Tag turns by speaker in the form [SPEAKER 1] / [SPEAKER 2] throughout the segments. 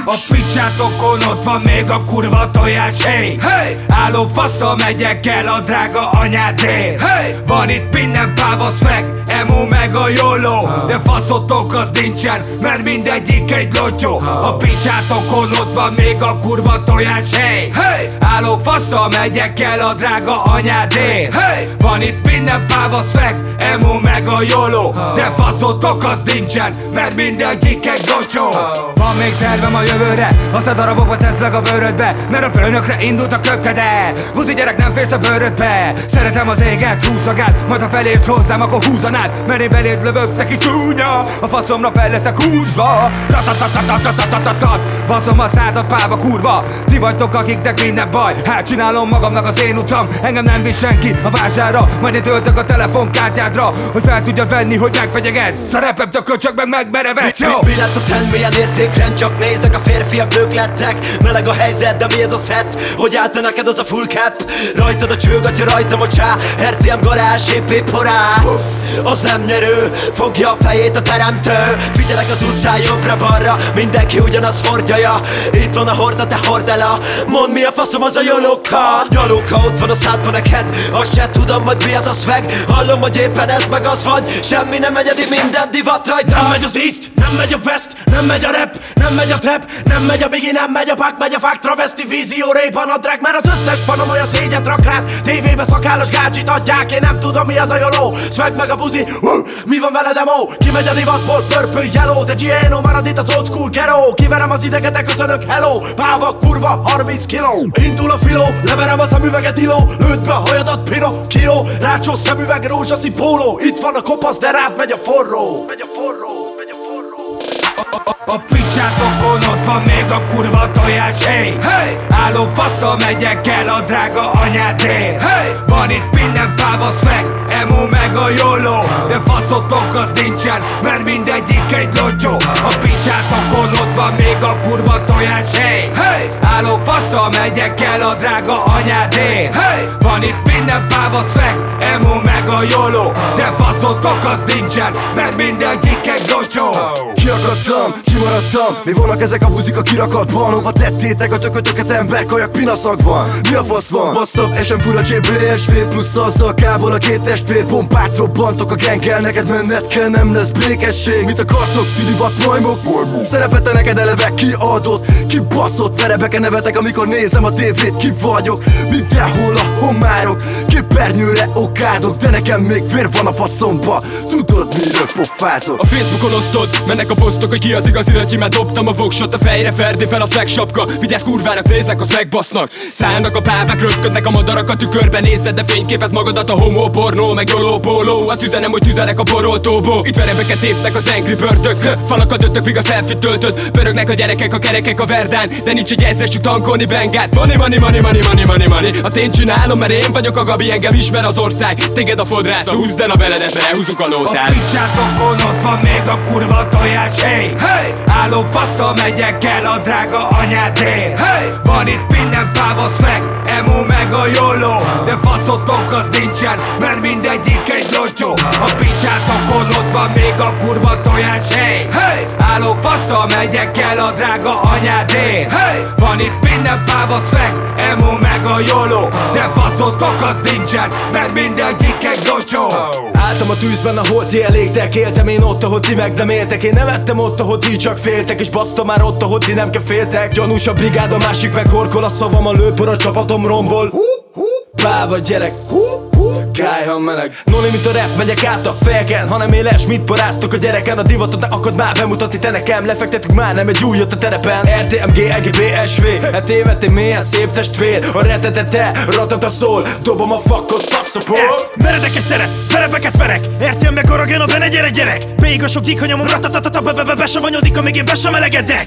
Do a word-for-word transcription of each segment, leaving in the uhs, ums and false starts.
[SPEAKER 1] A picsátokon ott van még a kurva tojás, hey, hey. Álló faszal megyek el a drága anyádért, hey. Van itt minden páva swag, emo meg a jóló, de faszotok az nincsen, mert mindegyik egy lotyó. A picsátokon ott van még a kurva tojás, hey, hey. Álló faszal megyek el a drága anyádért, hey. Van itt minden páva swag, emo meg a jóló, de faszotok az nincsen, mert mindegyik egy lotyó. Van még tervem a jövőre, azt a darabokba teszlek a bőrödbe, mert a főnökre indult a köpkede. Buzi gyerek, nem férsz a bőrödbe. Szeretem az éget, húzagát, majd ha felérsz hozzám, akkor húzanád, mert én beléd lövök, neki csúnya. A faszomra fel leszek húzva. Ratatatatatatatat, baszom a szádat páva kurva. Ti vagytok akiknek minden baj, hát csinálom magamnak az én utam. Engem nem visz senki a vásárra, majd én töltök a telefonkártyádra, hogy fel tudja venni, hogy megfegyeged. Szerepem tököcsök meg megmerevedsz, jó?
[SPEAKER 2] Mi, mi lett a trend, milyen értékrend? Csak nézek, a férfiak nők lettek. Meleg a helyzet, de mi ez a set? Hogy állta neked az a full cap? Rajtad a csőgatja, rajtam a csá. er té em garázs, épp épp porá. Az nem nyerő, fogja a fejét a teremtő. Figyelek az utcán jobbra-balra, mindenki ugyanaz hordjaja. Itt van a horda, te hord el a. Mondd, mi a faszom az a jolóka? Nyalóka, ott van a szádban neked. Azt se tudom, hogy mi az a swag. Hallom, hogy éppen ez meg az vagy. Semmi nem megy, eddig minden divat rajta.
[SPEAKER 3] Nem megy az East, nem megy a West, nem megy a rap, nem megy a trap, nem megy a biggie, nem megy a pack, megy a fák, travesti, vízió, répan a drag. Mert az összes panom olyan szégyet rak rád. Tévébe szakállas gácsit adják, én nem tudom mi az a joló. Swag meg a buzi, uh, mi van vele demo? Ki megy a divatból, purple, yellow. De Giano marad itt az old school ghetto. Kiverem az idegetek, köszönök, hello. Páva, kurva, harminc kiló. Indul a filó, leverem a szemüveget, iló. Lőtt be a hajadat, Pinocchio. Rácsó szemüveg, rózsaszín póló. Itt van a kopasz, de rád megy a forró. Megy a forró.
[SPEAKER 1] A picsátokon ott van még a kurva tojás, hey, hey. Álló faszal megyek el a drága anyádért, hey. Van itt minden páva swag, emo meg a jóló, de faszotok az nincsen, mert mindegyik egy lotyó. A picsátokon ott van még a kurva tojás, hey, hey. Álló faszal megyek el a drága anyádért, hey. Van itt minden páva swag, emo meg a jóló, de faszotok az nincsen, mert mindegyik egy lotyó.
[SPEAKER 4] Kiakadtam, kimaradtam, mi vannak ezek a buzik a kirakatban? Hova tettétek a tökötöket, emberkajak pinaszakban? Mi a fasz van? Basztabb, esem fura cé bé es vé plusz azzal kából a két testvér. Bombát robbantok a genggel, neked menned kell, nem lesz békesség. Mit akartok, ti divat majmok? Szerepete neked eleve kiadott, kibaszott. Verebeken nevetek, amikor nézem a tévét, ki vagyok. Mindenhol a homárok, képernyőre okádok, de nekem még vér van a faszomba. Tudod miről pofázok?
[SPEAKER 5] A Facebookon osztod, mennek a posztok, hogy ki az igazi röcsi, mert dobtam a voksot a fejre, Ferdi fel a swag sapka. Vigyázz kurvának, néznek, azt megbasznak. Szállnak a pávák, röpködnek a madarak a tükörben, nézed, de fényképez magadat a homo pornó, meg joló póló. Azt üzenem, hogy tüzelek a boroltóból. Itt verebeket téptek az Angry Birdök, falakat döntök, míg a selfie töltöd. Pörögnek a gyerekek, a kerekek a verdán, de nincs egy ezresük tankolni bengát. Money, money, money, money, money, money, money. Azt én csinálom, mert én vagyok a Gabi, engem ismer az ország. Téged a fodrász, a húzd el a beledet, mert elhúzunk a nótát.
[SPEAKER 1] A picsátokon ott van még a kurva tojás, hey, hey. Álló faszal megyek el a drága anyádért, hey. Van itt minden páva swag, emo meg a jóló, de faszotok az nincsen, mert mindegyik egy lotyó. A picsátokon ott van még a kurva tojás, hey, hey. Álló faszal megyek el a drága anyádért, hey. Van itt minden páva swag, emo meg a jóló, de faszotok az nincsen, mert mindegyik egy lotyó.
[SPEAKER 2] Álltam a tűzben, ahol ti elégtek. Éltem én ott, ahol ti meg nem éltek. Én nevettem ott, ahol ti csak féltek. És basztam már ott, ahol ti nem keféltek. Gyanús a brigád, a másik meg horkol. A szavam a lőpor, a csapatom rombol. Páva gyerek, kájha meleg. Noni, mint a rap, megyek át a fejeken. Hanem éles, mit paráztok a gyereken. A divatot ne akad már bemutatni te nekem. Lefektettük már, nem egy újat a terepen. er té em gé, e gé bé es vé. E tévedtél mélyen, szép testvér. A retetete, ratata szól. Dobom a fakot, faszapol.
[SPEAKER 3] Meredek egy teret, verebeket verek. er té em meg orogén a benne, gyere gyerek. Még a sok gyík, hogy nyomom ratatatata, be be be be sem vanyodik, amíg én be sem melegedek.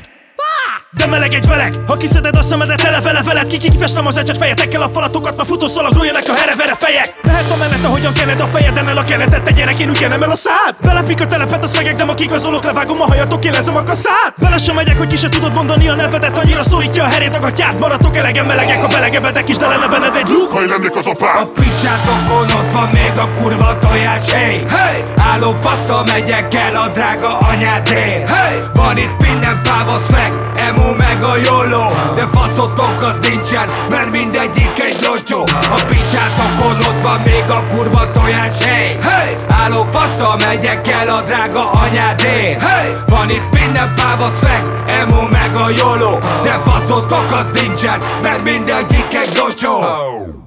[SPEAKER 3] De melegedj velek, ha kiszeded a szemedet, tele vele veled. Ki kifestem az ecset fejetekkel a falatokat, ma futószalag rújjanak a herevere fejek. Lehet a menet, ahogyan kened a fejeden el a kenetet, te gyerek, én úgy kenem el a szád. Belepik a telepet, a szvegek, de ma kigazolok, levágom a hajatok, élezem a kaszát. Bele sem megyek, hogy ki se tudod mondani a nevedet, annyira szólítja a herét, a gatyát. Maradtok elegen melegek, a belegebedek is, de lenne benned egy lúk,
[SPEAKER 6] ha én lennék az apám.
[SPEAKER 1] A picsátokon ott van még a kurva tojás, hey, hey. Álló faszal megyek el a drága anyádért, hey. Van itt minden páva swag, emo emu meg a jóló. De faszotok az nincsen, mert mindegyik egy lotyó. A picsátokon ott van még a kurva tojás, hey, hey. Álló faszal megyek el a drága anyádért, hey. Van itt minden páva szveg, emu meg a jóló. De faszotok az nincsen, mert mindegyik egy lotyó.